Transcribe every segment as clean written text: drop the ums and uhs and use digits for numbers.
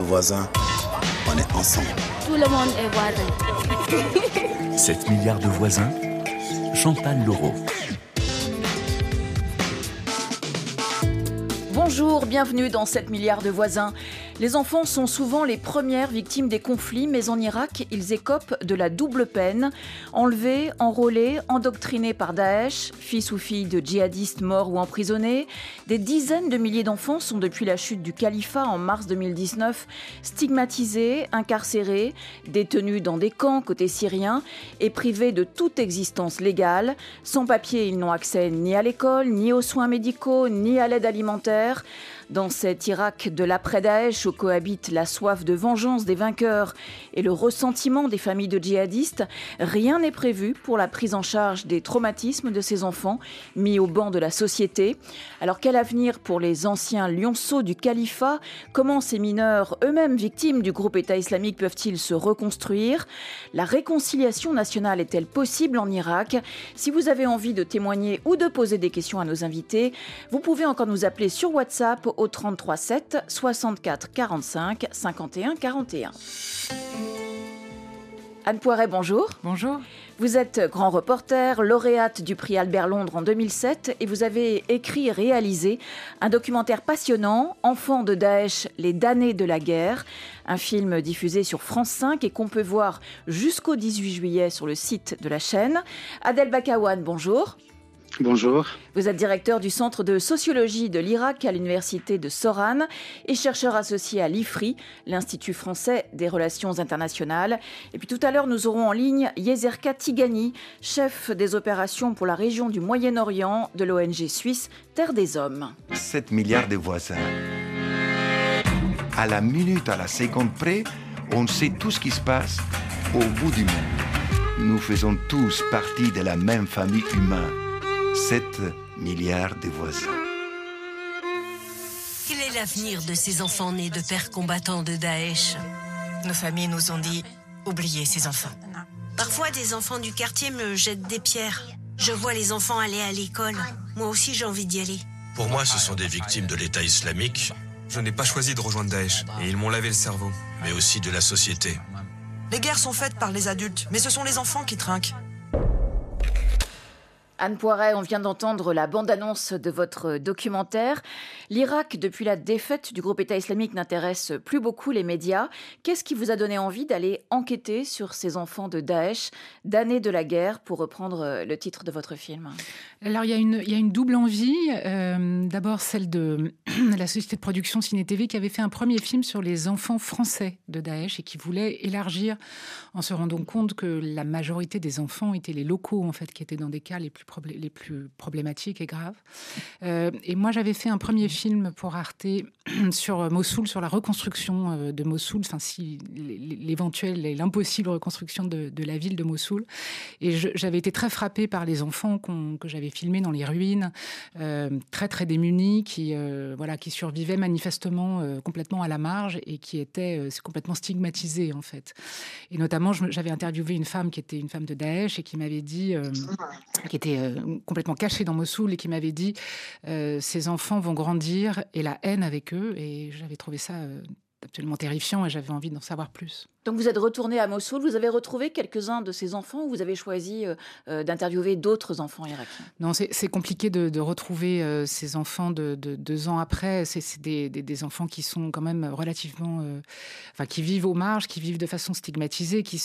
Voisins, on est ensemble. Tout le monde est voisin. 7 milliards de voisins, Chantal Laureau. Bonjour, bienvenue dans 7 milliards de voisins. Les enfants sont souvent les premières victimes des conflits, mais en Irak, ils écopent de la double peine. Enlevés, enrôlés, endoctrinés par Daesh, fils ou filles de djihadistes morts ou emprisonnés, des dizaines de milliers d'enfants sont depuis la chute du califat en mars 2019 stigmatisés, incarcérés, détenus dans des camps côté syrien et privés de toute existence légale. Sans papier, ils n'ont accès ni à l'école, ni aux soins médicaux, ni à l'aide alimentaire. Dans cet Irak de l'après-Daesh où cohabitent la soif de vengeance des vainqueurs et le ressentiment des familles de djihadistes, rien n'est prévu pour la prise en charge des traumatismes de ces enfants mis au banc de la société. Alors quel avenir pour les anciens lionceaux du califat ? Comment ces mineurs, eux-mêmes victimes du groupe État islamique, peuvent-ils se reconstruire ? La réconciliation nationale est-elle possible en Irak ? Si vous avez envie de témoigner ou de poser des questions à nos invités, vous pouvez encore nous appeler sur WhatsApp au 33 7 64 45 51 41. Anne Poiret, bonjour. Bonjour. Vous êtes grand reporter, lauréate du prix Albert Londres en 2007 et vous avez écrit et réalisé un documentaire passionnant, Enfants de Daesh, les damnés de la guerre, un film diffusé sur France 5 et qu'on peut voir jusqu'au 18 juillet sur le site de la chaîne. Adel Bakawan, bonjour. Bonjour. Vous êtes directeur du Centre de sociologie de l'Irak à l'Université de Soran et chercheur associé à l'IFRI, l'Institut français des relations internationales. Et puis tout à l'heure, nous aurons en ligne Yezerka Tigani, chef des opérations pour la région du Moyen-Orient de l'ONG suisse Terre des Hommes. 7 milliards de voisins. À la minute, à la seconde près, on sait tout ce qui se passe au bout du monde. Nous faisons tous partie de la même famille humaine. 7 milliards de voisins. Quel est l'avenir de ces enfants nés de pères combattants de Daesh ? Nos familles nous ont dit « oubliez ces enfants ». Parfois, des enfants du quartier me jettent des pierres. Je vois les enfants aller à l'école. Moi aussi, j'ai envie d'y aller. Pour moi, ce sont des victimes de l'État islamique. Je n'ai pas choisi de rejoindre Daesh et ils m'ont lavé le cerveau. Mais aussi de la société. Les guerres sont faites par les adultes, mais ce sont les enfants qui trinquent. Anne Poiret, on vient d'entendre la bande-annonce de votre documentaire. L'Irak, depuis la défaite du groupe État islamique, n'intéresse plus beaucoup les médias. Qu'est-ce qui vous a donné envie d'aller enquêter sur ces enfants de Daesh, damnés de la guerre, pour reprendre le titre de votre film ? Alors, il y a une double envie. D'abord, celle de la société de production Ciné TV qui avait fait un premier film sur les enfants français de Daesh et qui voulait élargir en se rendant compte que la majorité des enfants étaient les locaux, en fait, qui étaient dans des cas les plus problématiques et graves. Et moi, j'avais fait un premier film pour Arte sur Mossoul, sur la reconstruction de Mossoul, enfin, si l'éventuelle et l'impossible reconstruction de la ville de Mossoul. Et j'avais été très frappée par les enfants que j'avais filmés dans les ruines, très, très démunis, qui survivaient manifestement complètement à la marge et qui étaient complètement stigmatisés, en fait. Et notamment, j'avais interviewé une femme qui était une femme de Daesh et qui m'avait dit, qui était complètement cachée dans Mossoul et qui m'avait dit ces enfants vont grandir et la haine avec eux. Et j'avais trouvé ça absolument terrifiant et j'avais envie d'en savoir plus. Donc vous êtes retourné à Mossoul, vous avez retrouvé quelques-uns de ces enfants ou vous avez choisi d'interviewer d'autres enfants irakiens ? Non, c'est compliqué de retrouver ces enfants de 2 ans après. C'est des enfants qui sont quand même relativement... qui vivent aux marges, qui vivent de façon stigmatisée, qui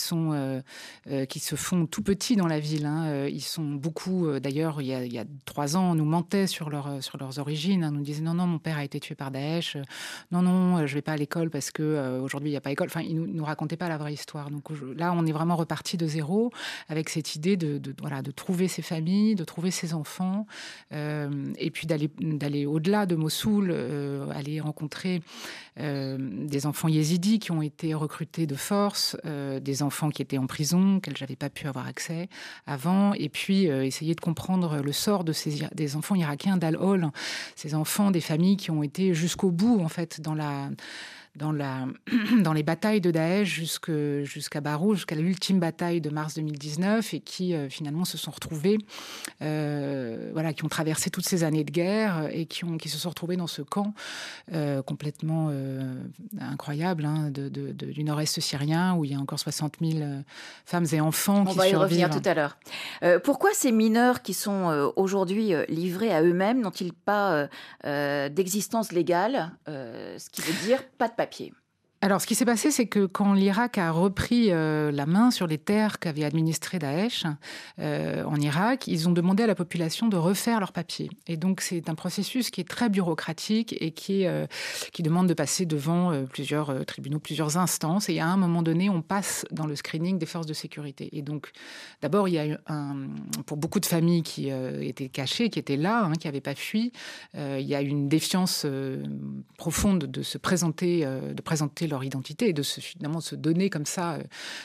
se font tout petits dans la ville. Hein. Ils sont beaucoup... d'ailleurs, il y a 3 ans, on nous mentait sur leurs origines. Hein. On nous disait non, mon père a été tué par Daesh. Non, je vais pas à l'école parce qu'aujourd'hui, il n'y a pas école. Enfin, ils nous racontaient pas la vraie histoire. Donc là, on est vraiment reparti de zéro avec cette idée de trouver ces familles, de trouver ces enfants, et puis d'aller au-delà de Mossoul, aller rencontrer des enfants yézidis qui ont été recrutés de force, des enfants qui étaient en prison, auxquels j'avais pas pu avoir accès avant, et puis essayer de comprendre le sort des enfants irakiens d'Al-Hol, ces enfants des familles qui ont été jusqu'au bout, en fait, dans dans les batailles de Daesh jusqu'à Barouz, jusqu'à l'ultime bataille de mars 2019, et qui finalement se sont retrouvés, qui ont traversé toutes ces années de guerre et qui se sont retrouvés dans ce camp complètement incroyable du nord-est syrien, où il y a encore 60 000 femmes et enfants qui survivent. On va y revenir tout à l'heure. Pourquoi ces mineurs qui sont aujourd'hui livrés à eux-mêmes n'ont-ils pas d'existence légale, ce qui veut dire pas de papier? Alors, ce qui s'est passé, c'est que quand l'Irak a repris la main sur les terres qu'avait administré Daesh en Irak, ils ont demandé à la population de refaire leurs papiers. Et donc, c'est un processus qui est très bureaucratique et qui demande de passer devant plusieurs tribunaux, plusieurs instances. Et à un moment donné, on passe dans le screening des forces de sécurité. Et donc, d'abord, il y a eu pour beaucoup de familles qui étaient cachées, qui étaient là, qui n'avaient pas fui, il y a une défiance profonde de présenter leur identité et de finalement se donner comme ça,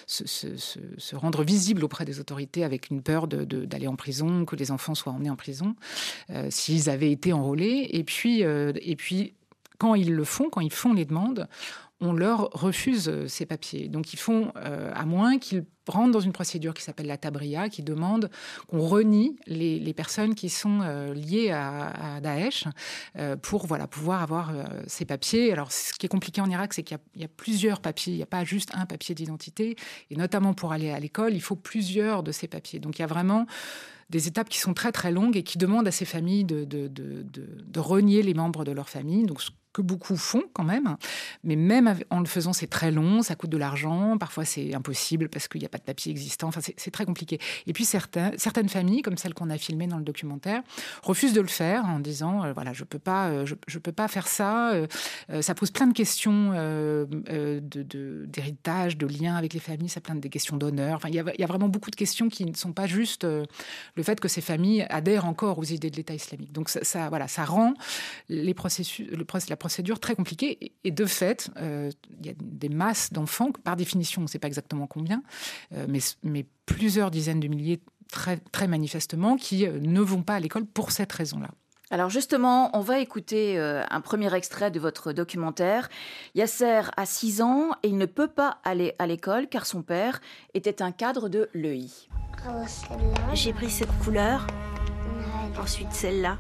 se rendre visible auprès des autorités avec une peur d'aller en prison, que les enfants soient emmenés en prison s'ils avaient été enrôlés. Et puis quand ils font les demandes, on leur refuse ces papiers. Donc ils font, à moins qu'ils rentrent dans une procédure qui s'appelle la tabria, qui demande qu'on renie les personnes qui sont liées à Daesh pour pouvoir avoir ces papiers. Alors ce qui est compliqué en Irak, c'est qu'il y a plusieurs papiers, il n'y a pas juste un papier d'identité, et notamment pour aller à l'école, il faut plusieurs de ces papiers. Donc il y a vraiment des étapes qui sont très très longues et qui demandent à ces familles de renier les membres de leur famille. Donc que beaucoup font quand même, mais même en le faisant, c'est très long, ça coûte de l'argent, parfois c'est impossible parce qu'il n'y a pas de papier existant, enfin c'est très compliqué. Et puis certaines familles, comme celle qu'on a filmée dans le documentaire, refusent de le faire en disant je peux pas faire ça, ça pose plein de questions d'héritage, de liens avec les familles, ça pose des questions d'honneur, enfin il y a vraiment beaucoup de questions qui ne sont pas juste le fait que ces familles adhèrent encore aux idées de l'État islamique. Donc ça rend la procédure très compliquée. Et de fait, il y a des masses d'enfants, par définition, on ne sait pas exactement combien, mais plusieurs dizaines de milliers, très, très manifestement, qui ne vont pas à l'école pour cette raison-là. Alors justement, on va écouter un premier extrait de votre documentaire. Yasser a 6 ans et il ne peut pas aller à l'école car son père était un cadre de l'EI. J'ai pris cette couleur, ensuite celle-là.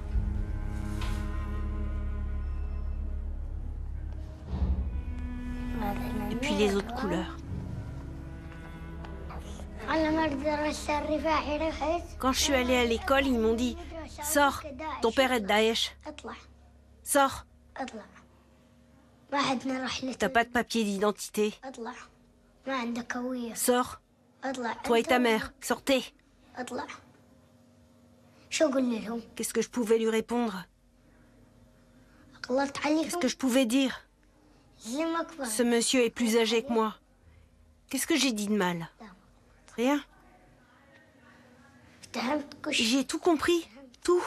Et puis les autres couleurs. Quand je suis allée à l'école, ils m'ont dit « Sors, ton père est de Daesh. Sors. T'as pas de papier d'identité. Sors. Toi et ta mère, sortez. » Qu'est-ce que je pouvais lui répondre? Qu'est-ce que je pouvais dire? Ce monsieur est plus âgé que moi. Qu'est-ce que j'ai dit de mal? Rien. J'ai tout compris, tout.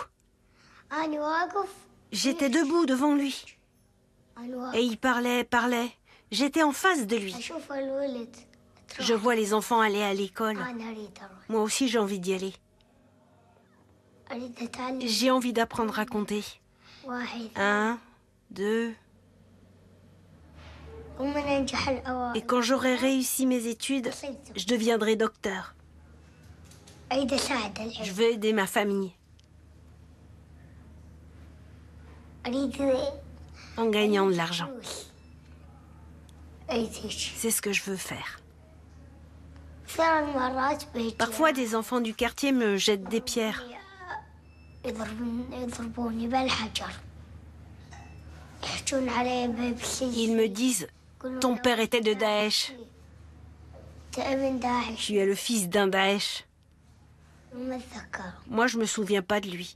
J'étais debout devant lui. Et il parlait. J'étais en face de lui. Je vois les enfants aller à l'école. Moi aussi, j'ai envie d'y aller. J'ai envie d'apprendre à compter. 1, 2... Et quand j'aurai réussi mes études, je deviendrai docteur. Je veux aider ma famille. En gagnant de l'argent. C'est ce que je veux faire. Parfois, des enfants du quartier me jettent des pierres. Ils me disent: ton père était de Daesh. Tu es le fils d'un Daesh. Moi, je me souviens pas de lui.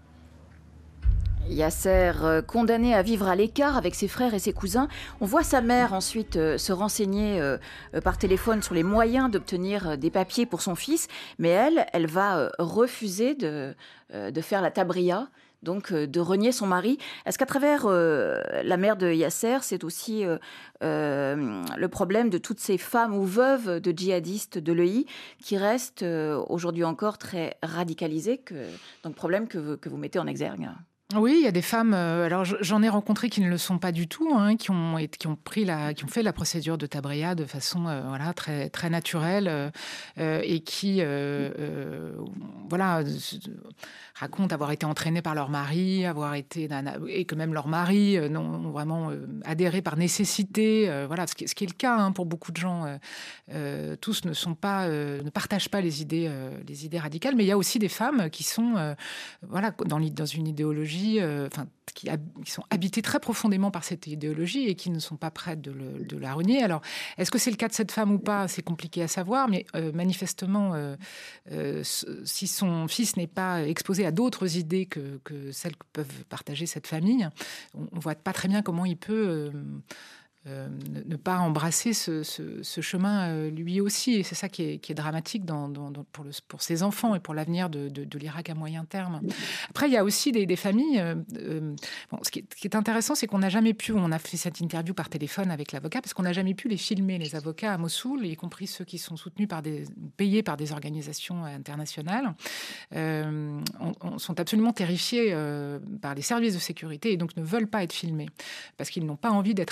Yasser, condamné à vivre à l'écart avec ses frères et ses cousins. On voit sa mère ensuite se renseigner par téléphone sur les moyens d'obtenir des papiers pour son fils. Mais elle va refuser de faire la tabria, donc de renier son mari. Est-ce qu'à travers la mère de Yasser, c'est aussi le problème de toutes ces femmes ou veuves de djihadistes de l'EI qui restent aujourd'hui encore très radicalisées, donc problème que vous mettez en exergue? Oui, il y a des femmes. Alors, j'en ai rencontré qui ne le sont pas du tout, hein, qui ont fait la procédure de Tabréa de façon voilà très très naturelle et qui voilà racontent avoir été entraînées par leur mari, et que même leur mari ont vraiment adhéré par nécessité. Voilà, ce qui est le cas hein, pour beaucoup de gens. Tous ne partagent pas les idées radicales, mais il y a aussi des femmes qui sont voilà dans une idéologie qui sont habitées très profondément par cette idéologie et qui ne sont pas prêtes de la renier. Alors, est-ce que c'est le cas de cette femme ou pas ? C'est compliqué à savoir, mais manifestement, si son fils n'est pas exposé à d'autres idées que celles que peuvent partager cette famille, on ne voit pas très bien comment il peut... ne pas embrasser ce chemin lui aussi. Et c'est ça qui est dramatique pour ses enfants et pour l'avenir de l'Irak à moyen terme. Après, il y a aussi des familles... ce qui est intéressant, c'est qu'on n'a jamais pu... On a fait cette interview par téléphone avec l'avocat parce qu'on n'a jamais pu les filmer, les avocats à Mossoul, y compris ceux qui sont soutenus payés par des organisations internationales, sont absolument terrifiés par les services de sécurité et donc ne veulent pas être filmés parce qu'ils n'ont pas envie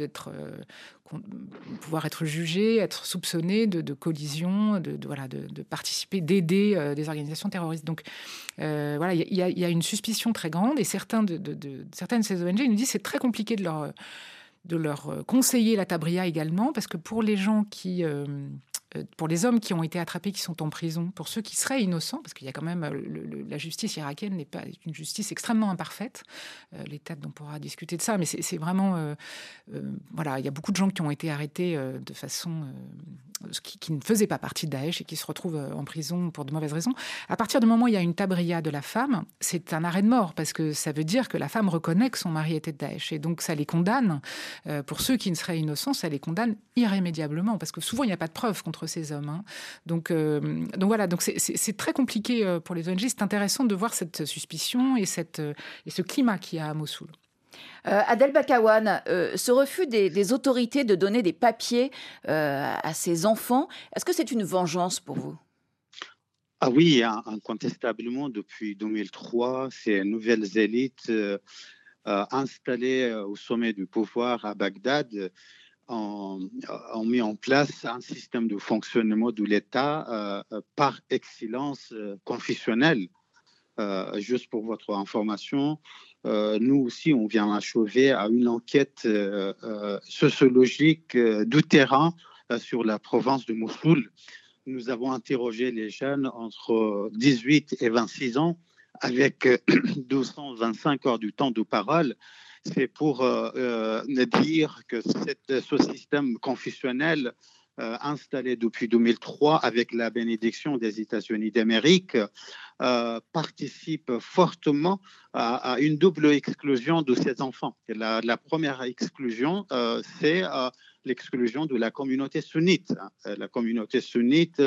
pouvoir être jugés, être soupçonnés de collision, de participer, d'aider des organisations terroristes. Donc voilà, il y a une suspicion très grande et certaines de ces ONG nous disent que c'est très compliqué de leur conseiller la Tabria également, parce que pour les gens pour les hommes qui ont été attrapés, qui sont en prison, pour ceux qui seraient innocents, parce qu'il y a quand même la justice irakienne n'est pas une justice extrêmement imparfaite. L'État, on pourra discuter de ça, mais c'est vraiment voilà, il y a beaucoup de gens qui ont été arrêtés de façon qui ne faisaient pas partie de Daesh et qui se retrouvent en prison pour de mauvaises raisons. À partir du moment où il y a une tabria de la femme, c'est un arrêt de mort parce que ça veut dire que la femme reconnaît que son mari était de Daesh et donc ça les condamne. Pour ceux qui ne seraient innocents, ça les condamne irrémédiablement parce que souvent il n'y a pas de preuves contre ces hommes. Hein. Donc voilà, donc c'est très compliqué pour les ONG. C'est intéressant de voir cette suspicion et ce climat qu'il y a à Mossoul. Adel Bakawan, ce refus des autorités de donner des papiers à ces enfants, est-ce que c'est une vengeance pour vous ? Ah oui, incontestablement, depuis 2003, ces nouvelles élites installées au sommet du pouvoir à Bagdad ont mis en place un système de fonctionnement de l'État par excellence confessionnel. Juste pour votre information, nous aussi, on vient achever à une enquête sociologique du terrain sur la province de Mossoul. Nous avons interrogé les jeunes entre 18 et 26 ans avec 225 heures du temps de parole. C'est pour dire que ce système confessionnel installé depuis 2003 avec la bénédiction des États-Unis d'Amérique participe fortement à une double exclusion de ces enfants. La première exclusion, c'est l'exclusion de la communauté sunnite. La communauté sunnite,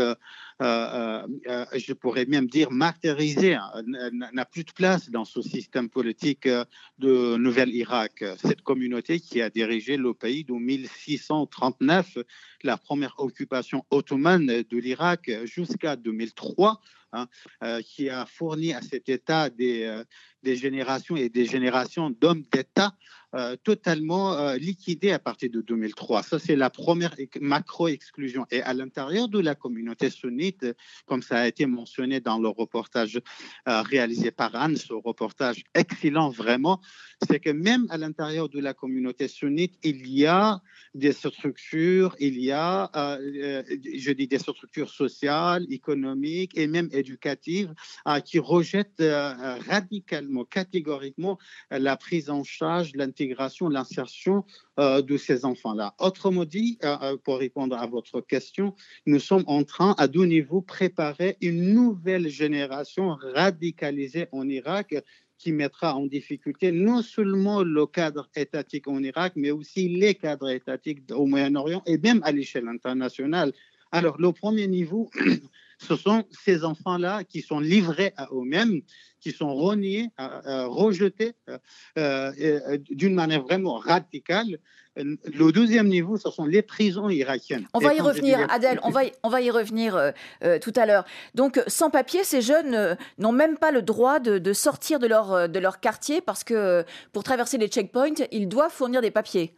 je pourrais même dire martyrisée, n'a plus de place dans ce système politique de Nouvel-Irak. Cette communauté qui a dirigé le pays de 1639, la première occupation ottomane de l'Irak, jusqu'à 2003, qui a fourni à cet État des générations et des générations d'hommes d'État totalement liquidés à partir de 2003. Ça, c'est la première macro-exclusion. Et à l'intérieur de la communauté sunnite, comme ça a été mentionné dans le reportage réalisé par Anne, ce reportage excellent vraiment, c'est que même à l'intérieur de la communauté sunnite, il y a des structures, je dis des structures sociales, économiques et même éducatives qui rejettent radicalement, catégoriquement la prise en charge, l'intégration, l'insertion de ces enfants-là. Autrement dit, pour répondre à votre question, nous sommes en train, à deux niveaux, préparer une nouvelle génération radicalisée en Irak qui mettra en difficulté non seulement le cadre étatique en Irak, mais aussi les cadres étatiques au Moyen-Orient et même à l'échelle internationale. Alors, le premier niveau, ce sont ces enfants-là qui sont livrés à eux-mêmes, qui sont reniés, rejetés d'une manière vraiment radicale. Le deuxième niveau, ce sont les prisons irakiennes. On va y revenir, Adel, on va y revenir tout à l'heure. Donc, sans papier, ces jeunes n'ont même pas le droit de sortir de leur quartier parce que pour traverser les checkpoints, ils doivent fournir des papiers.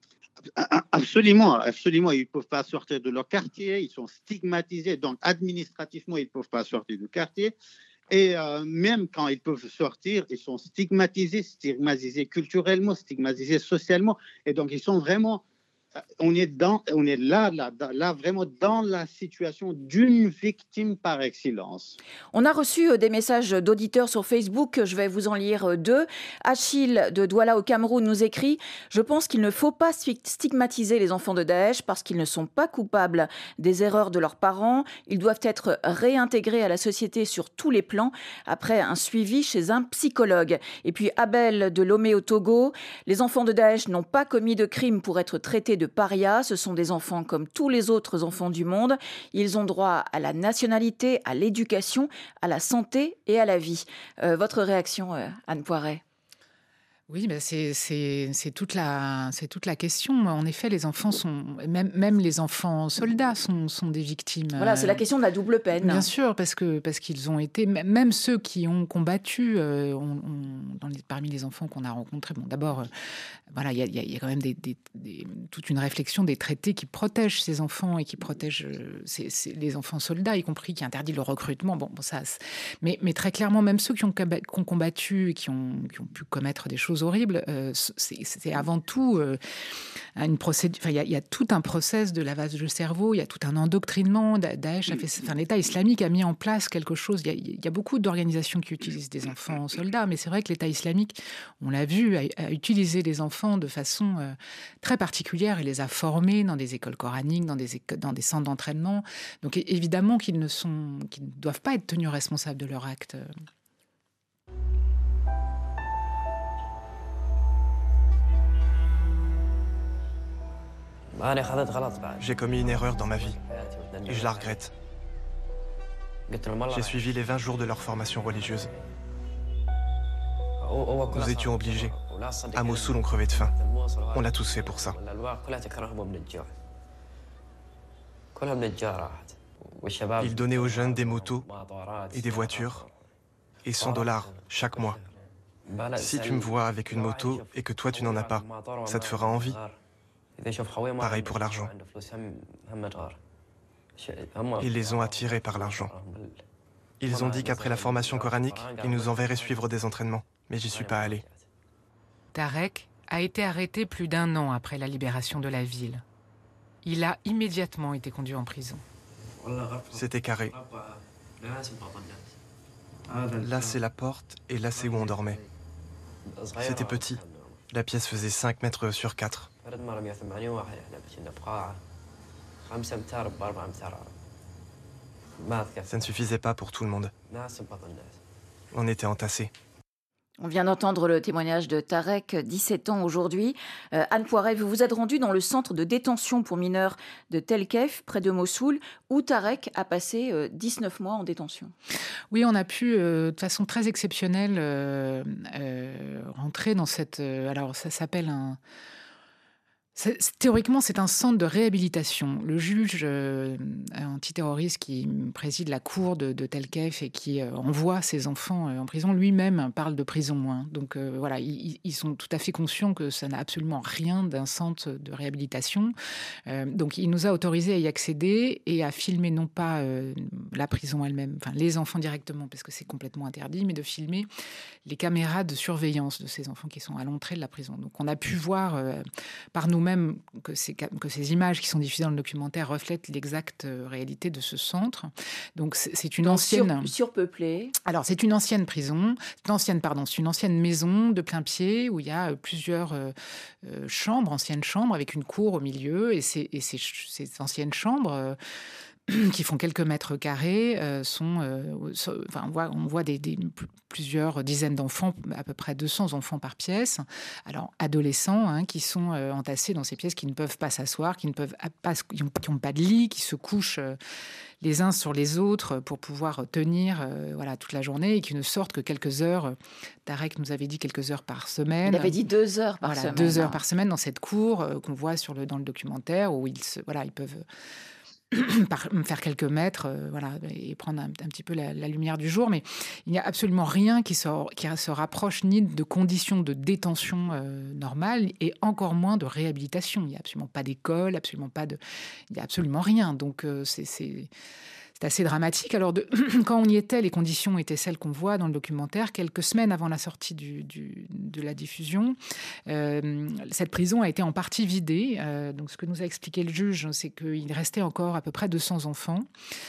Absolument. Ils ne peuvent pas sortir de leur quartier, ils sont stigmatisés, donc administrativement, ils ne peuvent pas sortir du quartier. Et même quand ils peuvent sortir, ils sont stigmatisés culturellement, stigmatisés socialement. Et donc, ils sont vraiment... On est là, vraiment dans la situation d'une victime par excellence. On a reçu des messages d'auditeurs sur Facebook, je vais vous en lire 2. Achille de Douala au Cameroun nous écrit « Je pense qu'il ne faut pas stigmatiser les enfants de Daesh parce qu'ils ne sont pas coupables des erreurs de leurs parents. Ils doivent être réintégrés à la société sur tous les plans après un suivi chez un psychologue. » Et puis Abel de Lomé au Togo « Les enfants de Daesh n'ont pas commis de crime pour être traités de parias, ce sont des enfants comme tous les autres enfants du monde. Ils ont droit à la nationalité, à l'éducation, à la santé et à la vie. » Votre réaction, Anne Poiret? Oui, ben c'est toute la question. En effet, les enfants sont, même les enfants soldats sont des victimes. Voilà, c'est la question de la double peine. Bien sûr, parce qu'ils ont été, même ceux qui ont combattu, parmi les enfants qu'on a rencontrés. Bon, d'abord, voilà, il y a quand même toute une réflexion des traités qui protègent ces enfants et qui protègent les enfants soldats, y compris qui interdit le recrutement. Bon, ça, mais très clairement, même ceux qui ont combattu et qui ont pu commettre des choses horribles, c'est avant tout une procédure. Enfin, il y a tout un process de lavage de cerveau, il y a tout un endoctrinement. Daesh l'État islamique a mis en place quelque chose. Il y a beaucoup d'organisations qui utilisent des enfants soldats, mais c'est vrai que l'État islamique, on l'a vu, a utilisé les enfants de façon très particulière et les a formés dans des écoles coraniques, dans des centres d'entraînement. Donc évidemment qu'ils ne doivent pas être tenus responsables de leur acte. J'ai commis une erreur dans ma vie et je la regrette. J'ai suivi les 20 jours de leur formation religieuse. Nous étions obligés. À Mossoul, on crevait de faim. On l'a tous fait pour ça. Ils donnaient aux jeunes des motos et des voitures et $100 chaque mois. Si tu me vois avec une moto et que toi tu n'en as pas, ça te fera envie. Pareil pour l'argent. Ils les ont attirés par l'argent. Ils ont dit qu'après la formation coranique, ils nous enverraient suivre des entraînements. Mais j'y suis pas allé. Tarek a été arrêté plus d'1 an après la libération de la ville. Il a immédiatement été conduit en prison. C'était carré. Là, c'est la porte et là, c'est où on dormait. C'était petit. La pièce faisait 5 mètres sur 4. Ça ne suffisait pas pour tout le monde. On était entassés. On vient d'entendre le témoignage de Tarek, 17 ans aujourd'hui. Anne Poiret, vous vous êtes rendue dans le centre de détention pour mineurs de Tel Kef, près de Mossoul, où Tarek a passé 19 mois en détention. Oui, on a pu, de façon très exceptionnelle, rentrer dans cette... alors, ça s'appelle un... Théoriquement, c'est un centre de réhabilitation. Le juge antiterroriste qui préside la cour de Tel Kef et qui envoie ses enfants en prison, lui-même parle de prison. Donc voilà, ils sont tout à fait conscients que ça n'a absolument rien d'un centre de réhabilitation. Donc il nous a autorisés à y accéder et à filmer non pas la prison elle-même, enfin les enfants directement, parce que c'est complètement interdit, mais de filmer les caméras de surveillance de ces enfants qui sont à l'entrée de la prison. Donc on a pu voir par nous-mêmes que ces images qui sont diffusées dans le documentaire reflètent l'exacte réalité de ce centre. Donc c'est une ancienne... Surpeuplée. Alors c'est une ancienne prison, c'est une ancienne maison de plain pied où il y a plusieurs chambres, anciennes chambres avec une cour au milieu. Et ces anciennes chambres qui font quelques mètres carrés, on voit plusieurs dizaines d'enfants, à peu près 200 enfants par pièce. Alors, adolescents, qui sont entassés dans ces pièces, qui ne peuvent pas s'asseoir, qui n'ont pas de lit, qui se couchent les uns sur les autres pour pouvoir tenir toute la journée et qui ne sortent que quelques heures. Tarek nous avait dit quelques heures par semaine. Il avait dit 2 heures par semaine. 2 heures par semaine dans cette cour qu'on voit dans le documentaire où ils peuvent faire quelques mètres et prendre un petit peu la lumière du jour. Mais il n'y a absolument rien qui se rapproche ni de conditions de détention normales et encore moins de réhabilitation. Il n'y a absolument pas d'école, il n'y a absolument rien. Donc c'est assez dramatique. Alors, quand on y était, les conditions étaient celles qu'on voit dans le documentaire. Quelques semaines avant la sortie de la diffusion, cette prison a été en partie vidée. Donc, ce que nous a expliqué le juge, c'est qu'il restait encore à peu près 200 enfants,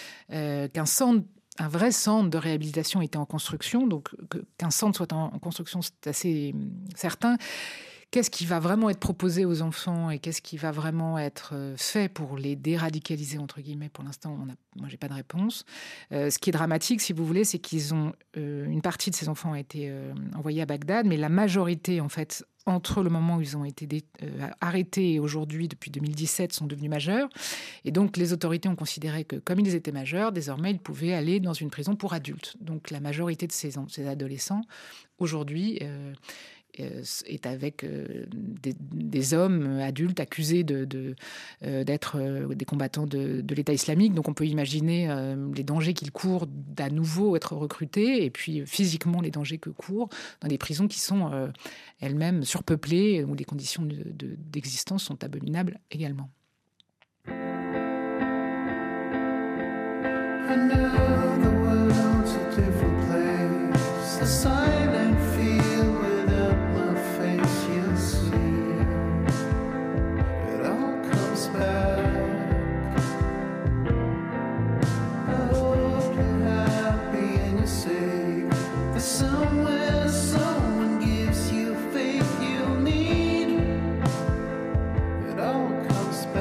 qu'un vrai centre de réhabilitation était en construction. Donc, qu'un centre soit en construction, c'est assez certain. Qu'est-ce qui va vraiment être proposé aux enfants et qu'est-ce qui va vraiment être fait pour les déradicaliser, entre guillemets? Pour l'instant, moi, j'ai pas de réponse. Ce qui est dramatique, si vous voulez, c'est une partie de ces enfants a été envoyée à Bagdad, mais la majorité, en fait, entre le moment où ils ont été arrêtés et aujourd'hui, depuis 2017, sont devenus majeurs. Et donc, les autorités ont considéré que, comme ils étaient majeurs, désormais, ils pouvaient aller dans une prison pour adultes. Donc, la majorité de ces adolescents, aujourd'hui, est avec des hommes adultes accusés d'être des combattants de l'État islamique. Donc on peut imaginer les dangers qu'ils courent d'à nouveau être recrutés et puis physiquement les dangers que courent dans des prisons qui sont elles-mêmes surpeuplées où les conditions d'existence sont abominables également. I know the world's a different place, a silent field without my face, you'll see, it all comes back. I hope you're happy and you're safe, there's somewhere someone gives you faith you'll need, it all comes back.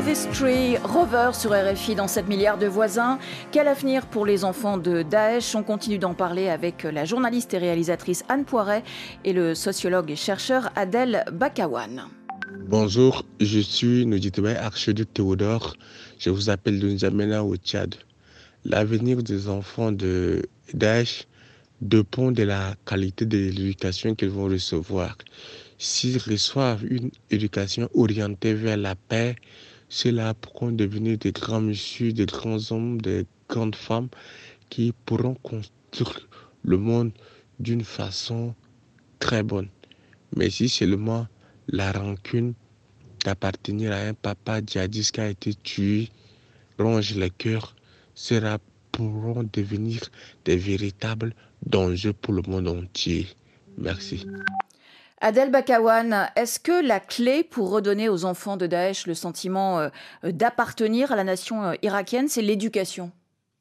This Tree, Rover sur RFI dans 7 milliards de voisins. Quel avenir pour les enfants de Daesh? On continue d'en parler avec la journaliste et réalisatrice Anne Poiret et le sociologue et chercheur Adel Bakawan. Bonjour, je suis Nodjitoué archiduc Théodore. Je vous appelle de N'Djamena au Tchad. L'avenir des enfants de Daesh dépend de la qualité de l'éducation qu'ils vont recevoir. S'ils reçoivent une éducation orientée vers la paix, ceux-là pourront devenir des grands messieurs, des grands hommes, des grandes femmes qui pourront construire le monde d'une façon très bonne. Mais si seulement la rancune d'appartenir à un papa djihadiste qui a été tué ronge le cœur, ceux-là pourront devenir des véritables dangers pour le monde entier. Merci. Adel Bakawan, est-ce que la clé pour redonner aux enfants de Daesh le sentiment d'appartenir à la nation irakienne, c'est l'éducation?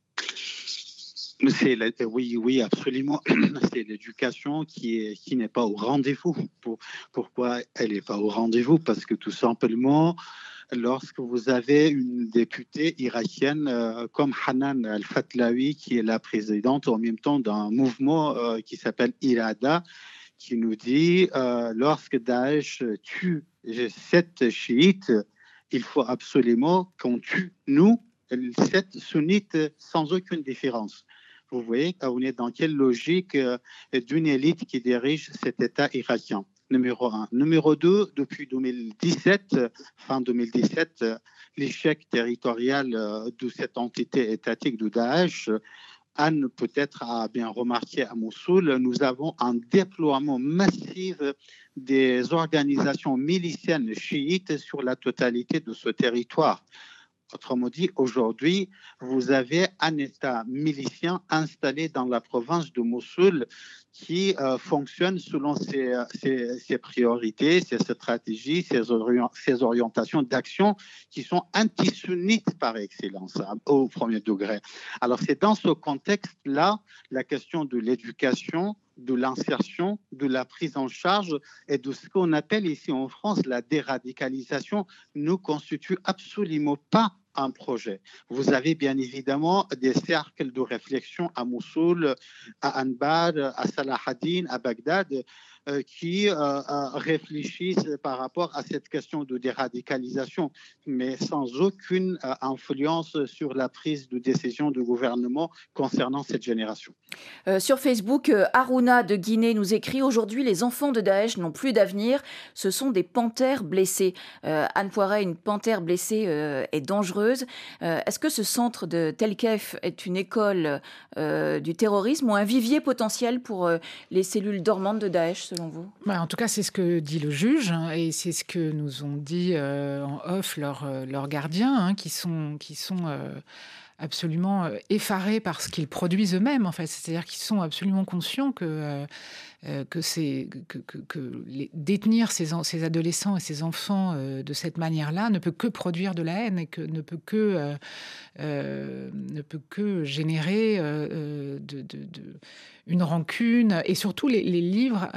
Oui, absolument. C'est l'éducation qui n'est pas au rendez-vous. Pourquoi elle n'est pas au rendez-vous? Parce que tout simplement, lorsque vous avez une députée irakienne comme Hanan Al-Fatlawi, qui est la présidente en même temps d'un mouvement qui s'appelle Irada, qui nous dit lorsque Daesh tue 7 chiites, il faut absolument qu'on tue nous, 7 sunnites, sans aucune différence. Vous voyez, on est dans quelle logique d'une élite qui dirige cet État irakien. Numéro 1. Numéro 2, depuis 2017, fin 2017, l'échec territorial de cette entité étatique de Daesh, Anne peut-être a bien remarqué à Mossoul, nous avons un déploiement massif des organisations miliciennes chiites sur la totalité de ce territoire. Autrement dit, aujourd'hui, vous avez un État milicien installé dans la province de Mossoul qui fonctionne selon ses priorités, ses stratégies, ses orientations d'action qui sont anti-sunnites par excellence, au premier degré. Alors c'est dans ce contexte-là, la question de l'éducation, de l'insertion, de la prise en charge et de ce qu'on appelle ici en France la déradicalisation ne constitue absolument pas un projet. Vous avez bien évidemment des cercles de réflexion à Mossoul, à Anbar, à Salahadin, à Bagdad, qui réfléchissent par rapport à cette question de déradicalisation, mais sans aucune influence sur la prise de décision du gouvernement concernant cette génération. Sur Facebook, Harouna de Guinée nous écrit « Aujourd'hui, les enfants de Daesh n'ont plus d'avenir, ce sont des panthères blessées ». Anne Poiret, une panthère blessée est dangereuse. Est-ce que ce centre de Tel Kef est une école du terrorisme ou un vivier potentiel pour les cellules dormantes de Daesh, selon vous? En tout cas, c'est ce que dit le juge et c'est ce que nous ont dit en off leurs gardiens, qui sont absolument effarés par ce qu'ils produisent eux-mêmes. En fait, c'est-à-dire qu'ils sont absolument conscients que détenir ces adolescents et ces enfants de cette manière-là ne peut que produire de la haine et que ne peut que générer une rancune et surtout les livre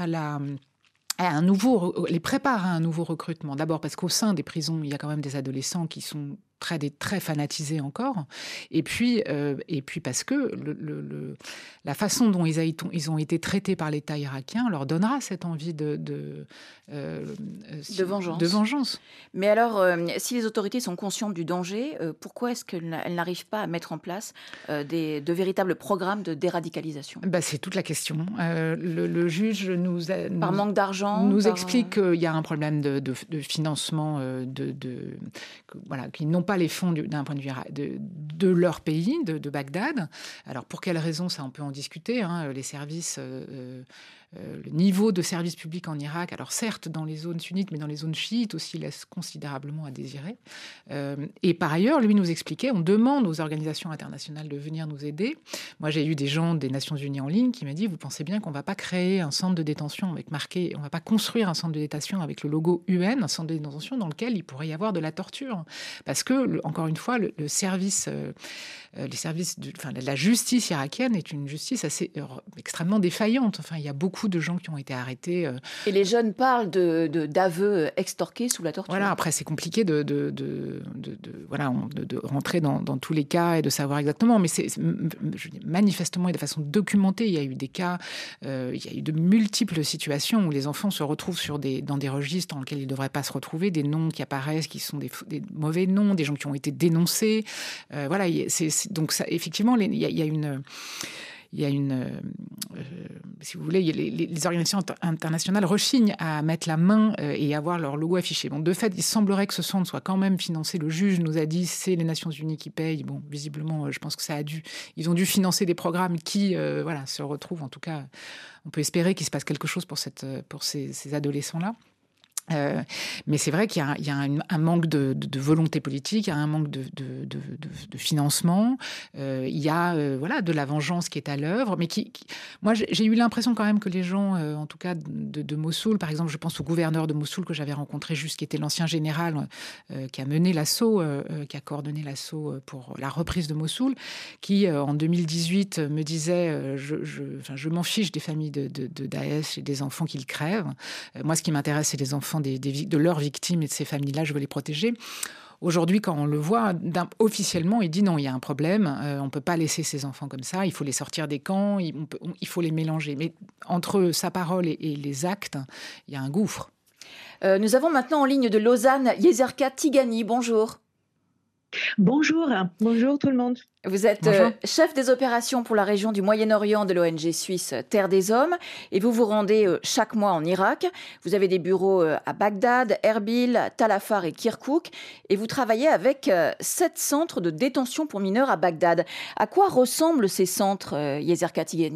les prépare à un nouveau recrutement. D'abord parce qu'au sein des prisons, il y a quand même des adolescents qui sont très fanatisés encore. Et puis parce que la façon dont ils ont été traités par l'État irakien leur donnera cette envie de vengeance. Mais alors, si les autorités sont conscientes du danger, pourquoi est-ce qu'elles n'arrivent pas à mettre en place de véritables programmes de déradicalisation? C'est toute la question. Le juge par manque d'argent, nous explique qu'il y a un problème de financement qui n'ont pas les fonds d'un point de vue de leur pays, de Bagdad. Alors pour quelles raisons, ça on peut en discuter. Les services, le niveau de services publics en Irak, alors certes dans les zones sunnites, mais dans les zones chiites aussi, laisse considérablement à désirer. Et par ailleurs, lui nous expliquait, on demande aux organisations internationales de venir nous aider. Moi, j'ai eu des gens des Nations Unies en ligne qui m'ont dit, vous pensez bien qu'on ne va pas créer un centre de détention avec marqué, on ne va pas construire un centre de détention avec le logo UN, un centre de détention dans lequel il pourrait y avoir de la torture. Parce que, encore une fois, la justice irakienne est une justice extrêmement défaillante. Enfin, il y a beaucoup beaucoup de gens qui ont été arrêtés. Et les jeunes parlent d'aveux extorqués sous la torture. Voilà, après c'est compliqué de rentrer dans tous les cas et de savoir exactement, mais manifestement et de façon documentée, il y a eu des cas, il y a eu de multiples situations où les enfants se retrouvent dans des registres dans lesquels ils ne devraient pas se retrouver, des noms qui apparaissent, qui sont des mauvais noms, des gens qui ont été dénoncés. Donc ça, effectivement, il y a une... si vous voulez, les organisations internationales rechignent à mettre la main et à voir leur logo affiché. Bon, de fait, il semblerait que ce centre soit quand même financé. Le juge nous a dit c'est les Nations Unies qui payent. Bon, visiblement, je pense que ils ont dû financer des programmes qui, se retrouvent. En tout cas, on peut espérer qu'il se passe quelque chose pour ces adolescents-là. Mais c'est vrai qu'il y a un manque de volonté politique, il y a un manque de financement, il y a de la vengeance qui est à l'œuvre, mais moi j'ai eu l'impression quand même que les gens, en tout cas de Mossoul, par exemple, je pense au gouverneur de Mossoul que j'avais rencontré qui était l'ancien général qui a mené l'assaut, qui a coordonné l'assaut pour la reprise de Mossoul, qui en 2018 me disait je m'en fiche des familles de Daesh et des enfants qu'ils crèvent. Moi, ce qui m'intéresse, c'est les enfants de leurs victimes et de ces familles-là, je veux les protéger. Aujourd'hui, quand on le voit, officiellement, il dit non, il y a un problème, on ne peut pas laisser ces enfants comme ça, il faut les sortir des camps, il faut les mélanger. Mais entre sa parole et les actes, il y a un gouffre. Nous avons maintenant en ligne de Lausanne, Yezerka Tigani, bonjour. Bonjour tout le monde. Vous êtes chef des opérations pour la région du Moyen-Orient de l'ONG suisse Terre des Hommes et vous vous rendez chaque mois en Irak. Vous avez des bureaux à Bagdad, Erbil, Tal Afar et Kirkouk et vous travaillez avec 7 centres de détention pour mineurs à Bagdad. À quoi ressemblent ces centres, Yezerka Tigani ?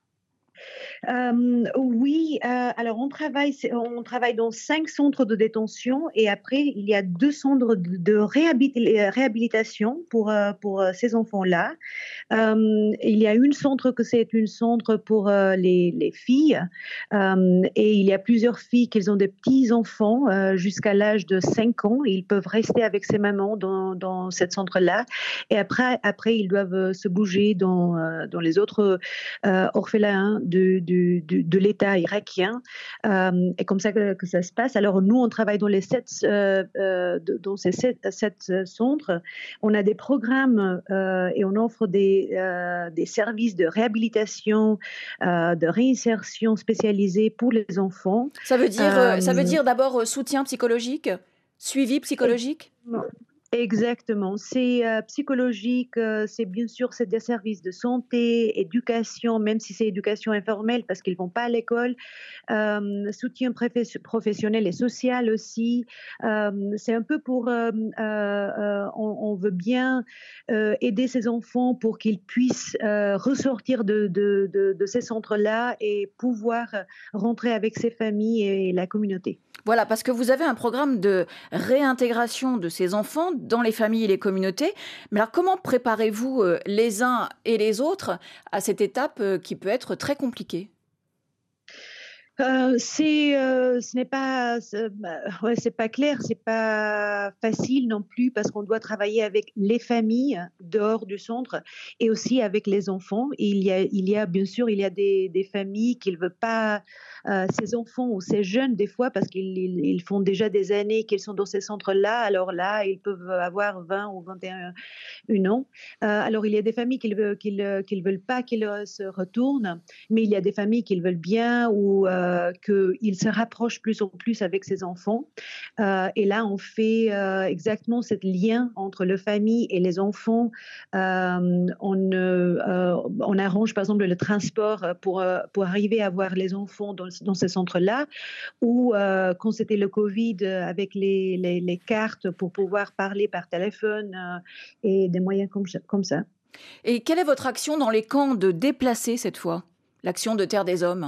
Oui, alors on travaille dans 5 centres de détention et après il y a 2 centres de réhabilitation pour ces enfants-là. Il y a une centre que c'est une centre pour les filles et il y a plusieurs filles qui ont des petits enfants jusqu'à l'âge de 5 ans. Ils peuvent rester avec ces mamans dans cette centre-là et après ils doivent se bouger dans les autres orphelins de l'État irakien et comme ça que ça se passe. Alors nous on travaille dans dans ces 7 centres. On a des programmes et on offre des services de réhabilitation, de réinsertion spécialisés pour les enfants. Ça veut dire d'abord soutien psychologique, suivi psychologique. Exactement, c'est psychologique, c'est bien sûr c'est des services de santé, éducation, même si c'est éducation informelle parce qu'ils vont pas à l'école, soutien professionnel et social aussi. C'est un peu pour on veut bien aider ces enfants pour qu'ils puissent ressortir de ces centres-là et pouvoir rentrer avec ces familles et la communauté. Voilà, parce que vous avez un programme de réintégration de ces enfants dans les familles et les communautés. Mais alors, comment préparez-vous les uns et les autres à cette étape qui peut être très compliquée ? C'est pas clair, c'est pas facile non plus parce qu'on doit travailler avec les familles dehors du centre et aussi avec les enfants. Il y a bien sûr des familles qui ne veulent pas ces enfants ou ces jeunes des fois parce qu'ils font déjà des années qu'ils sont dans ces centres-là. Alors là, ils peuvent avoir 20 ou 21 ans. Alors il y a des familles qui veulent pas qu'ils se retournent, mais il y a des familles qui le veulent bien ou qu'ils se rapprochent plus en plus avec ses enfants. Et là, on fait exactement ce lien entre la famille et les enfants. On arrange, par exemple, le transport pour arriver à voir les enfants dans ces centres-là. Ou quand c'était le Covid, avec les cartes pour pouvoir parler par téléphone et des moyens comme ça. Et quelle est votre action dans les camps de déplacés cette fois ? L'action de Terre des Hommes ?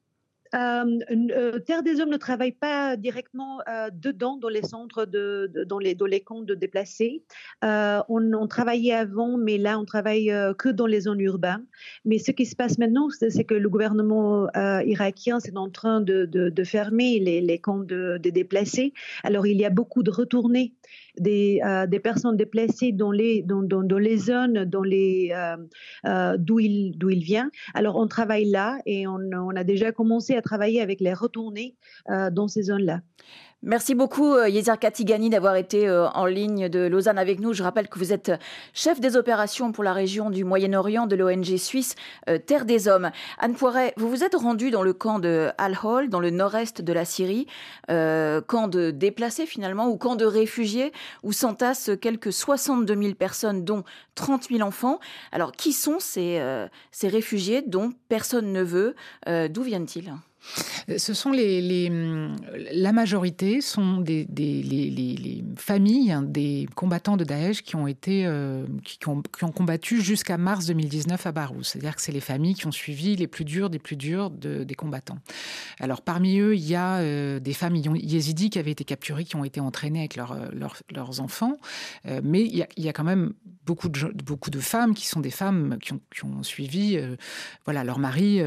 Terre des Hommes ne travaille pas directement dedans dans les centres dans les camps de déplacés. On travaillait avant, mais là on travaille que dans les zones urbaines. Mais ce qui se passe maintenant, c'est que le gouvernement irakien est en train de fermer les camps de déplacés. Alors il y a beaucoup de retournés des personnes déplacées dans les zones d'où il vient. Alors, on travaille là et on a déjà commencé à travailler avec les retournés dans ces zones-là. Merci beaucoup Yezer Katigani d'avoir été en ligne de Lausanne avec nous. Je rappelle que vous êtes chef des opérations pour la région du Moyen-Orient de l'ONG suisse Terre des Hommes. Anne Poiret, vous vous êtes rendue dans le camp de Al-Hol, dans le nord-est de la Syrie, camp de déplacés finalement, ou camp de réfugiés, où s'entassent quelques 62 000 personnes, dont 30 000 enfants. Alors, qui sont ces réfugiés dont personne ne veut? D'où viennent-ils ? Ce sont la majorité sont les familles des combattants de Daesh qui ont combattu jusqu'à mars 2019 à Barouz. C'est-à-dire que c'est les familles qui ont suivi les plus durs des combattants. Alors parmi eux, il y a des femmes yézidis qui avaient été capturées, qui ont été entraînées avec leurs enfants. Mais il y a quand même beaucoup de femmes qui sont des femmes qui ont suivi leur mari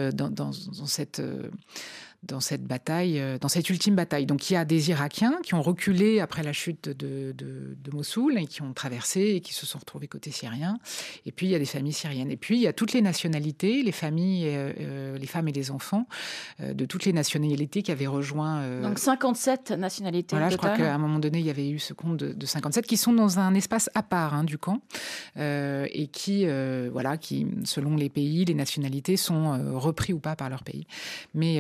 dans cette bataille, dans cette ultime bataille. Donc il y a des Irakiens qui ont reculé après la chute de Mossoul et qui ont traversé et qui se sont retrouvés côté syrien. Et puis il y a des familles syriennes. Et puis il y a toutes les nationalités, les familles, les femmes et les enfants de toutes les nationalités qui avaient rejoint. Donc 57 nationalités. Voilà, je crois qu'à un moment donné il y avait eu ce compte de 57 qui sont dans un espace à part du camp et qui, selon les pays, les nationalités sont repris ou pas par leur pays. Mais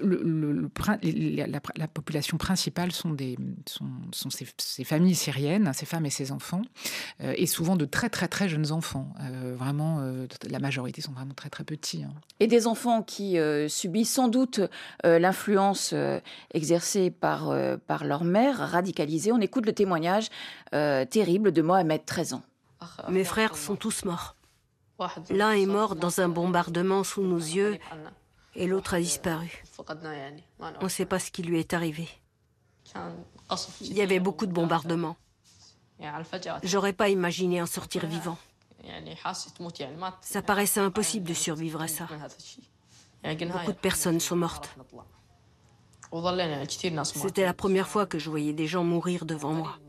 la population principale sont ces familles syriennes, ces femmes et ces enfants, et souvent de très très très jeunes enfants. La majorité sont vraiment très très petits. Et des enfants qui subissent sans doute l'influence exercée par leur mère radicalisée. On écoute le témoignage terrible de Mohamed, 13 ans. Mes frères sont tous morts. L'un est mort dans un bombardement sous nos yeux et l'autre a disparu. On ne sait pas ce qui lui est arrivé. Il y avait beaucoup de bombardements. J'aurais pas imaginé en sortir vivant. Ça paraissait impossible de survivre à ça. Beaucoup de personnes sont mortes. C'était la première fois que je voyais des gens mourir devant moi.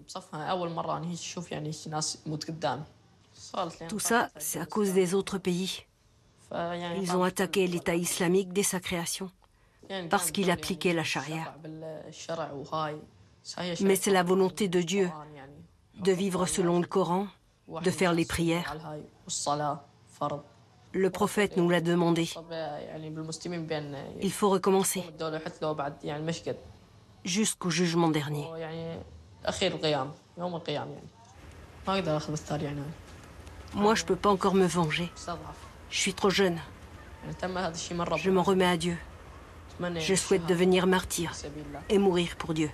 Tout ça, c'est à cause des autres pays. Ils ont attaqué l'État islamique dès sa création, parce qu'il appliquait la charia. Mais c'est la volonté de Dieu de vivre selon le Coran, de faire les prières. Le prophète nous l'a demandé. Il faut recommencer jusqu'au jugement dernier. Moi, je ne peux pas encore me venger. Je suis trop jeune. Je m'en remets à Dieu. Je souhaite devenir martyr et mourir pour Dieu.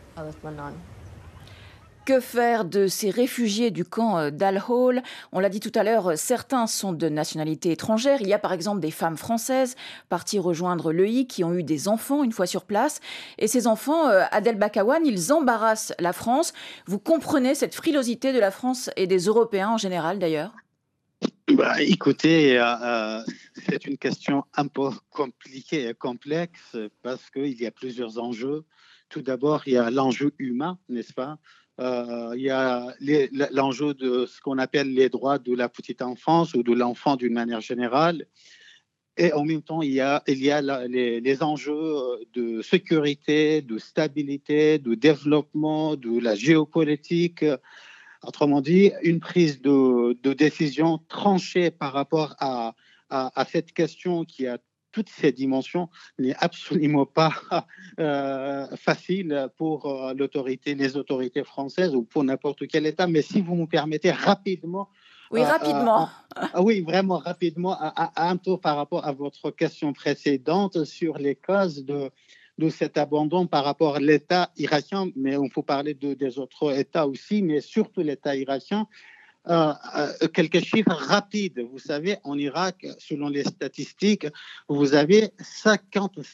Que faire de ces réfugiés du camp d'Al-Hol? On l'a dit tout à l'heure, certains sont de nationalité étrangère. Il y a par exemple des femmes françaises parties rejoindre l'EI qui ont eu des enfants une fois sur place. Et ces enfants, Adel Bakawan, ils embarrassent la France. Vous comprenez cette frilosité de la France et des Européens en général d'ailleurs? Écoutez, c'est une question un peu compliquée et complexe parce qu'il y a plusieurs enjeux. Tout d'abord, il y a l'enjeu humain, n'est-ce pas? Il y a l'enjeu de ce qu'on appelle les droits de la petite enfance ou de l'enfant d'une manière générale. Et en même temps, il y a les enjeux de sécurité, de stabilité, de développement, de la géopolitique. Autrement dit, une prise de décision tranchée par rapport à cette question qui a toutes ces dimensions n'est absolument pas facile pour les autorités françaises ou pour n'importe quel État. Mais si vous me permettez rapidement... Oui, rapidement. Oui, vraiment rapidement, un peu par rapport à votre question précédente sur les causes de cet abandon par rapport à l'État irakien, mais on peut parler des autres États aussi, mais surtout l'État irakien. Quelques chiffres rapides. Vous savez, en Irak, selon les statistiques, vous avez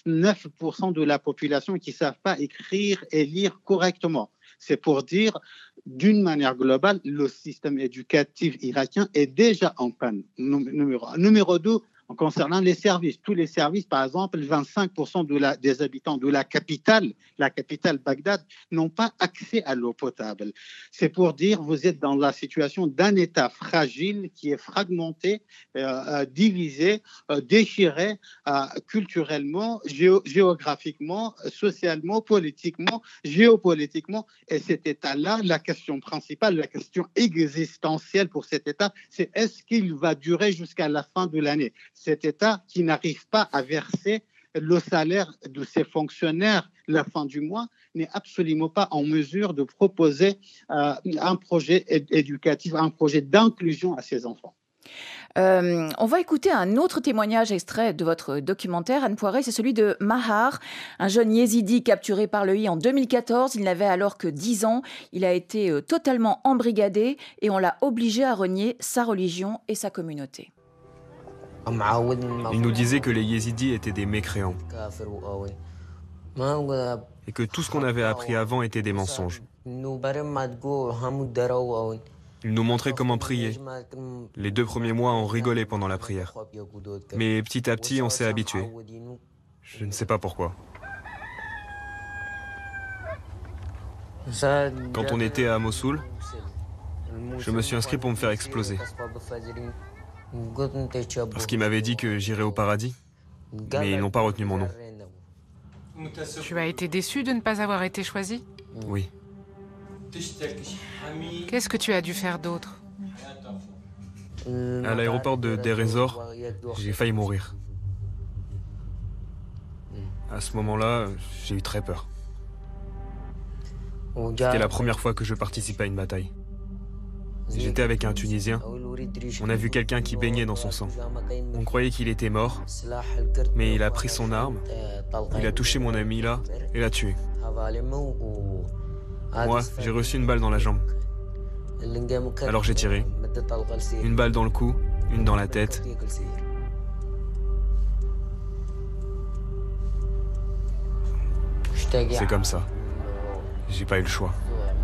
59% de la population qui ne savent pas écrire et lire correctement. C'est pour dire d'une manière globale, le système éducatif irakien est déjà en panne, numéro 1. Numéro 2, concernant les services, tous les services, par exemple, 25% des habitants de la capitale Bagdad, n'ont pas accès à l'eau potable. C'est pour dire, vous êtes dans la situation d'un État fragile qui est fragmenté, divisé, déchiré culturellement, géographiquement, socialement, politiquement, géopolitiquement. Et cet État-là, la question principale, la question existentielle pour cet État, c'est est-ce qu'il va durer jusqu'à la fin de l'année ? Cet État qui n'arrive pas à verser le salaire de ses fonctionnaires la fin du mois n'est absolument pas en mesure de proposer un projet éducatif, un projet d'inclusion à ses enfants. On va écouter un autre témoignage extrait de votre documentaire, Anne Poiret, c'est celui de Mahar, un jeune yézidi capturé par le I en 2014. Il n'avait alors que 10 ans. Il a été totalement embrigadé et on l'a obligé à renier sa religion et sa communauté. Il nous disait que les yézidis étaient des mécréants et que tout ce qu'on avait appris avant était des mensonges. Il nous montrait comment prier. Les 2 premiers mois, on rigolait pendant la prière. Mais petit à petit, on s'est habitué. Je ne sais pas pourquoi. Quand on était à Mossoul, je me suis inscrit pour me faire exploser. Parce qu'ils m'avaient dit que j'irais au paradis, mais ils n'ont pas retenu mon nom. Tu as été déçu de ne pas avoir été choisi ? Oui. Qu'est-ce que tu as dû faire d'autre ? À l'aéroport de Deir ez-Zor, j'ai failli mourir. À ce moment-là, j'ai eu très peur. C'était la première fois que je participais à une bataille. J'étais avec un Tunisien. On a vu quelqu'un qui baignait dans son sang. On croyait qu'il était mort, mais il a pris son arme, il a touché mon ami là et l'a tué. Moi, j'ai reçu une balle dans la jambe. Alors j'ai tiré. Une balle dans le cou, une dans la tête. C'est comme ça. J'ai pas eu le choix.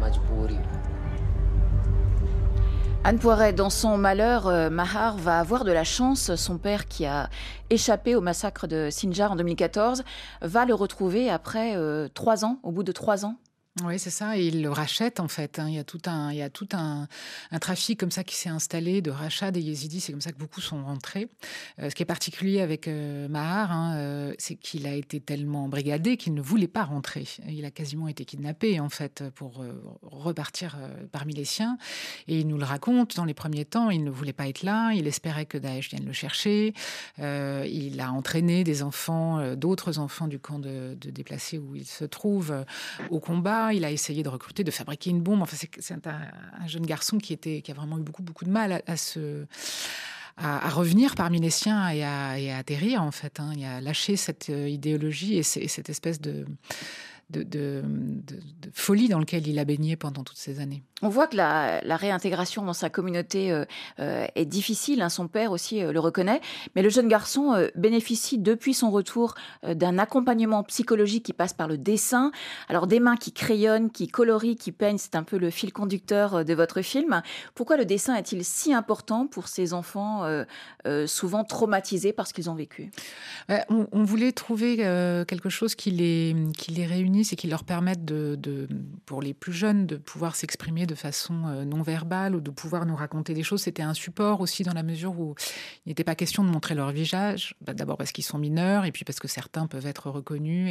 Anne Poiret, dans son malheur, Mahar va avoir de la chance. Son père, qui a échappé au massacre de Sinjar en 2014, va le retrouver après 3 ans, au bout de 3 ans. Oui, c'est ça. Et il le rachète, en fait. Il y a tout un trafic comme ça qui s'est installé de rachat des yézidis. C'est comme ça que beaucoup sont rentrés. Ce qui est particulier avec Mahar, c'est qu'il a été tellement embrigadé qu'il ne voulait pas rentrer. Il a quasiment été kidnappé, en fait, pour repartir parmi les siens. Et il nous le raconte. Dans les premiers temps, il ne voulait pas être là. Il espérait que Daesh vienne le chercher. Il a entraîné des enfants, d'autres enfants du camp de déplacés où il se trouve, au combat. Il a essayé de recruter, de fabriquer une bombe. Enfin, c'est un jeune garçon qui a vraiment eu beaucoup de mal à revenir parmi les siens et à atterrir, en fait. Il a lâché cette idéologie et cette espèce de folie dans laquelle il a baigné pendant toutes ces années. On voit que la réintégration dans sa communauté est difficile. Son père aussi le reconnaît. Mais le jeune garçon bénéficie depuis son retour d'un accompagnement psychologique qui passe par le dessin. Alors des mains qui crayonnent, qui colorient, qui peignent, c'est un peu le fil conducteur de votre film. Pourquoi le dessin est-il si important pour ces enfants souvent traumatisés par ce qu'ils ont vécu ? On voulait trouver quelque chose qui les réunisse et qui leur permette pour les plus jeunes de pouvoir s'exprimer de façon non verbale ou de pouvoir nous raconter des choses. C'était un support aussi dans la mesure où il n'était pas question de montrer leur visage, d'abord parce qu'ils sont mineurs et puis parce que certains peuvent être reconnus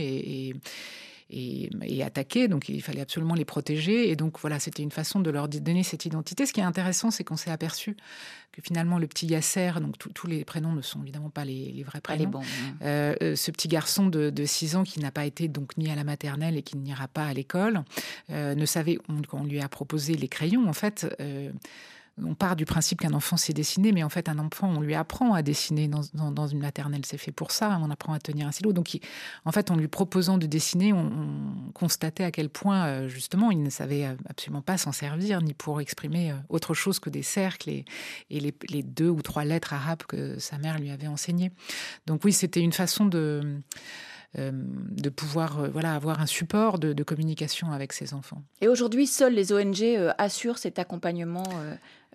et attaqués, donc il fallait absolument les protéger. Et donc voilà, c'était une façon de leur donner cette identité. Ce qui est intéressant, c'est qu'on s'est aperçu que finalement le petit Yasser, donc tous les prénoms ne sont évidemment pas les vrais prénoms, pas les bons, ce petit garçon de 6 ans qui n'a pas été donc ni à la maternelle et qui n'ira pas à l'école, ne savait, quand on lui a proposé les crayons, en fait... on part du principe qu'un enfant sait dessiner, mais en fait, un enfant, on lui apprend à dessiner dans une maternelle. C'est fait pour ça, on apprend à tenir un stylo. Donc, en fait, en lui proposant de dessiner, on constatait à quel point, justement, il ne savait absolument pas s'en servir, ni pour exprimer autre chose que des cercles et les 2 ou 3 lettres arabes que sa mère lui avait enseignées. Donc oui, c'était une façon de de pouvoir avoir un support de communication avec ces enfants. Et aujourd'hui, seules les ONG assurent cet accompagnement psychologique ?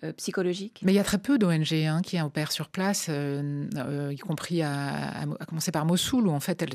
Mais il y a très peu d'ONG qui opèrent sur place, y compris à commencer par Mossoul, où en fait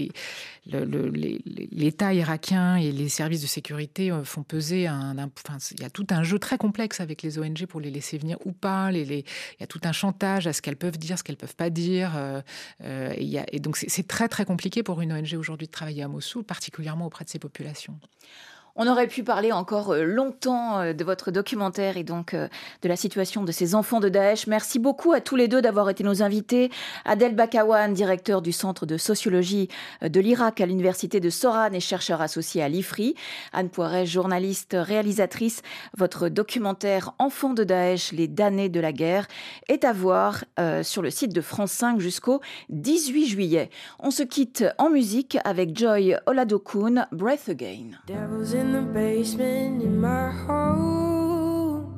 l'État irakien et les services de sécurité font peser il y a tout un jeu très complexe avec les ONG pour les laisser venir ou pas. Il y a tout un chantage à ce qu'elles peuvent dire, ce qu'elles peuvent pas dire. Et donc c'est très très compliqué pour une ONG aujourd'hui de travailler à Mossoul, particulièrement auprès de ces populations. On aurait pu parler encore longtemps de votre documentaire et donc de la situation de ces enfants de Daesh. Merci beaucoup à tous les deux d'avoir été nos invités. Adel Bakawan, directeur du Centre de sociologie de l'Irak à l'Université de Soran et chercheur associé à l'IFRI. Anne Poiret, journaliste, réalisatrice. Votre documentaire Enfants de Daesh, les damnés de la guerre est à voir sur le site de France 5 jusqu'au 18 juillet. On se quitte en musique avec Joy Oladokun, Breath Again. In the basement in my home,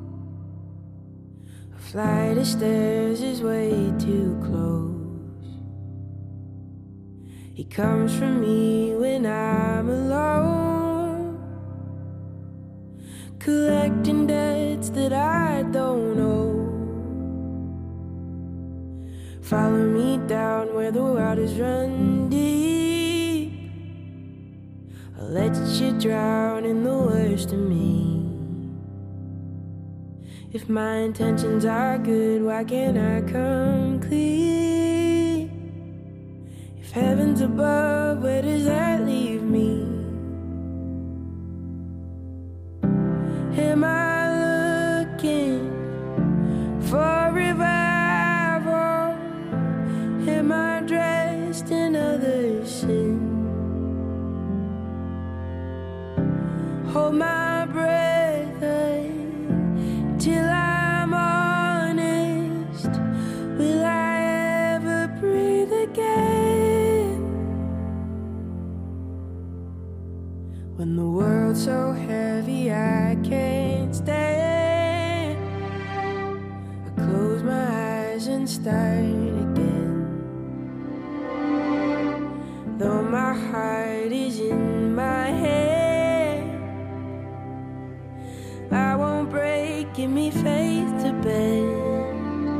a flight of stairs is way too close. He comes for me when I'm alone, collecting debts that I don't owe. Follow me down where the waters run deep. I'll let you drown in the worst of me. If my intentions are good, why can't I come clean? If heaven's above, where does that leave me? Am I looking for revival? Am I dressed in other sin? Hold my breath till I'm honest. Will I ever breathe again? When the world's so heavy I can't stand, I close my eyes and start again. Though my heart is in my head, I won't break, give me faith to bend.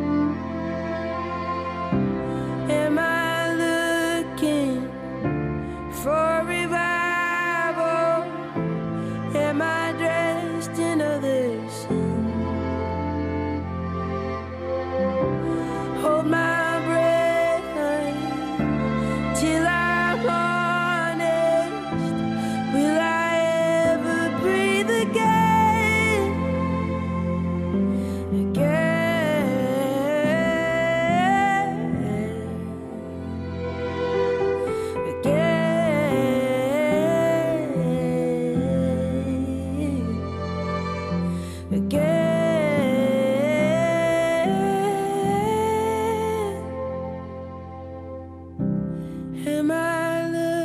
Am I looking for revival? Am I dressed in other sin? Hold my breath till I'm honest. Will I ever breathe again? Am I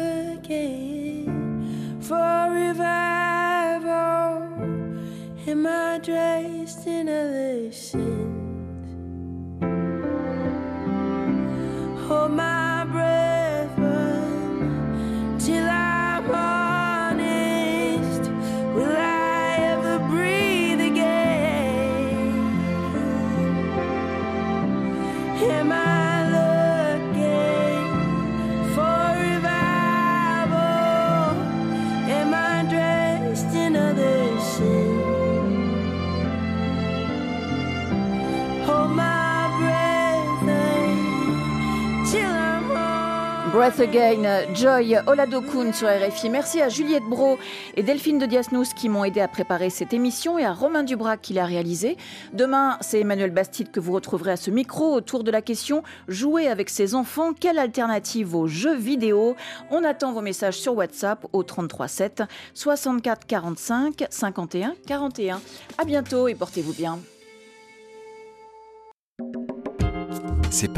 looking for revival? Am I dressed in other sins? Hold my breath till I'm honest. Will I ever breathe again? Am I Breath Again, Joy Oladokun sur RFI. Merci à Juliette Brault et Delphine de Diasnous qui m'ont aidé à préparer cette émission et à Romain Dubrac qui l'a réalisé. Demain, c'est Emmanuel Bastide que vous retrouverez à ce micro autour de la question « Jouer avec ses enfants, quelle alternative aux jeux vidéo ?» On attend vos messages sur WhatsApp au 33 7 64 45 51 41. À bientôt et portez-vous bien.